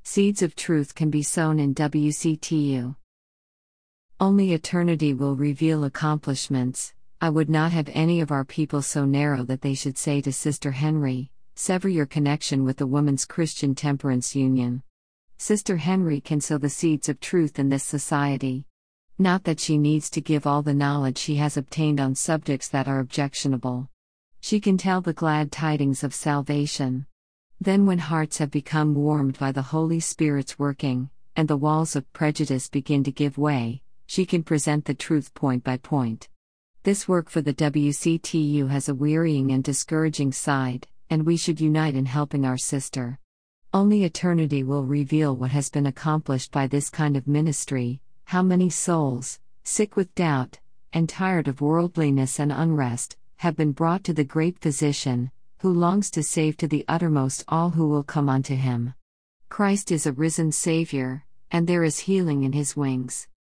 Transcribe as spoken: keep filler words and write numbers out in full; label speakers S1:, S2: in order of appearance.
S1: Seeds of truth can be sown in W C T U. Only eternity will reveal accomplishments. I would not have any of our people so narrow that they should say to Sister Henry, sever your connection with the Women's Christian Temperance Union. Sister Henry can sow the seeds of truth in this society. Not that she needs to give all the knowledge she has obtained on subjects that are objectionable. She can tell the glad tidings of salvation. Then when hearts have become warmed by the Holy Spirit's working, and the walls of prejudice begin to give way, she can present the truth point by point. This work for the W C T U has a wearying and discouraging side, and we should unite in helping our sister. Only eternity will reveal what has been accomplished by this kind of ministry, how many souls, sick with doubt, and tired of worldliness and unrest, have been brought to the great Physician, who longs to save to the uttermost all who will come unto him. Christ is a risen Savior, and there is healing in his wings.